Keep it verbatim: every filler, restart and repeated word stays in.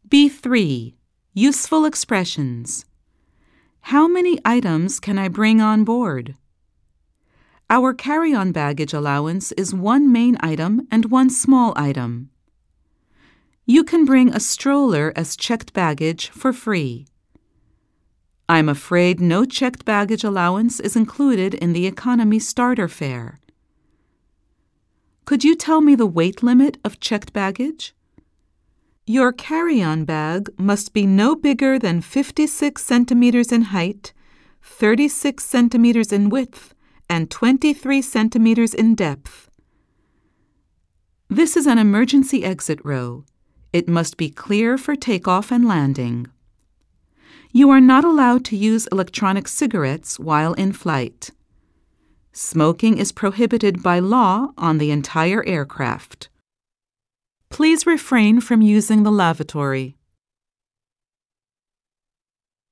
B three. Useful expressions. How many items can I bring on board? Our carry-on baggage allowance is one main item and one small item. You can bring a stroller as checked baggage for free. I'm afraid no checked baggage allowance is included in the economy starter fare. Could you tell me the weight limit of checked baggage? Your carry-on bag must be no bigger than fifty-six centimeters in height, thirty-six centimeters in width, and twenty-three centimeters in depth. This is an emergency exit row. It must be clear for takeoff and landing. You are not allowed to use electronic cigarettes while in flight. Smoking is prohibited by law on the entire aircraft. Please refrain from using the lavatory.